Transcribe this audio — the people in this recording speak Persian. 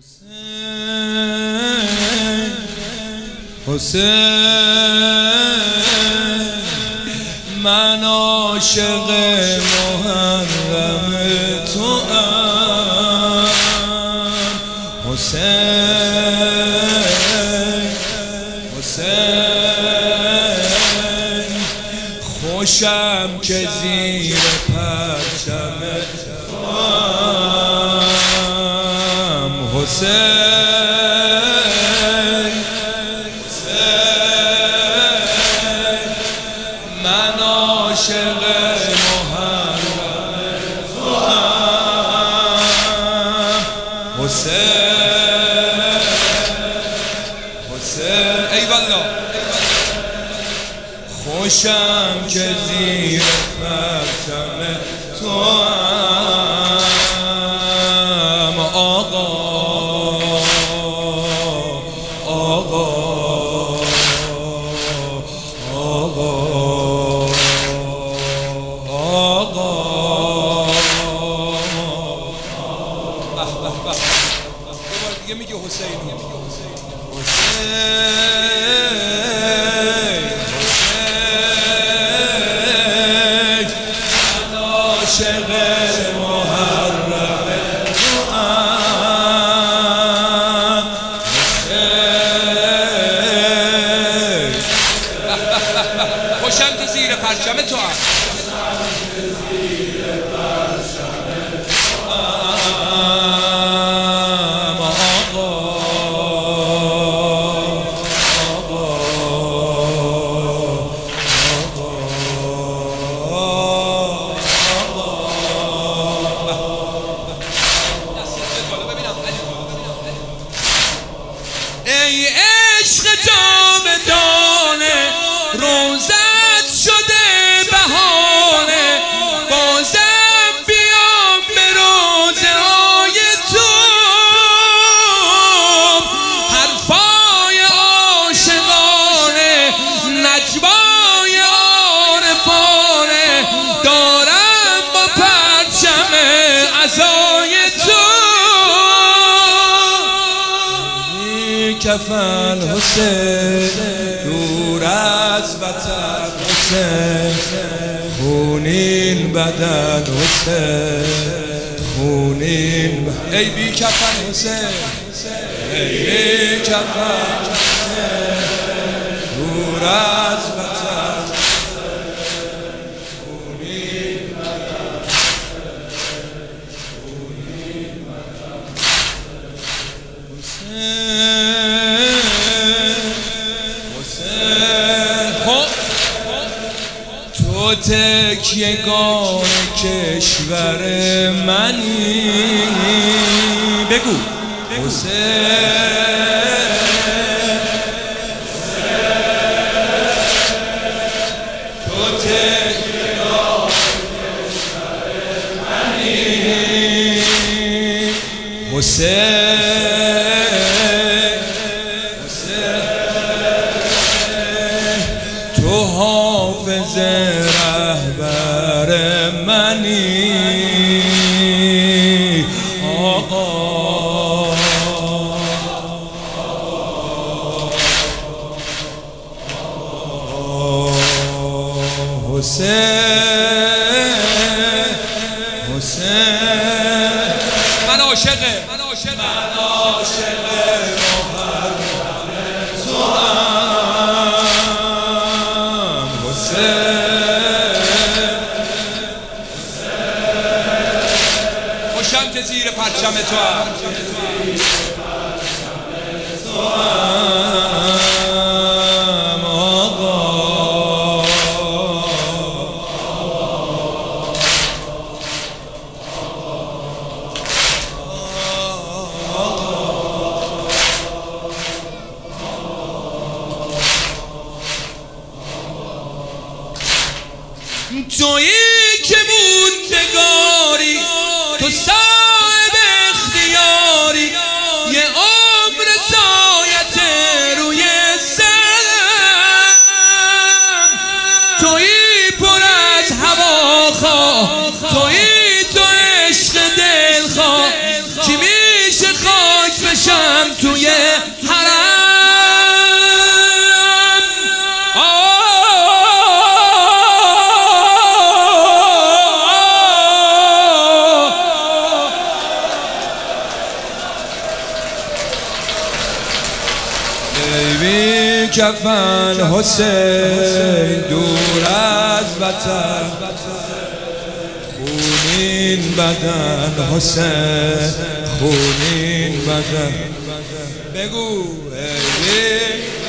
من عاشق محرم توام حسین خوشم که زیر پرچم توام حسین من عاشق محرم توام حسین ای والله خوشم که زیر پرچم توام آقا دیگه میگه حسین عاشق محرم توام خوشم که زیر پرچم توام ای عشق جاودانه روزت شده بهانه بازم بیام به روزه های تو حرفای عاشقانه نجوای عارفانه دارم با پرچم عزای تو کفن حسین دور از وطن حسین خونین بدن حسین خونین ای بی کفن حسین ای بی کفن حسین دور از وطن خونین بدن تو تکیه‌گاه کشور منی بگو تو تکیه‌گاه کشور منی تو حافظ رهبر منی آقا حسین من عاشقه خوشم که زیر پرچم توام آقا تویی که موندگاری تو صاحب اختیاری یه عمر سایت روی سرم تویی پر از هواخواه تویی تو عشق دلخواه چی میشه خاک کفن حسین دور از وطن، خونین بدن حسین خونین بدن. بگو ای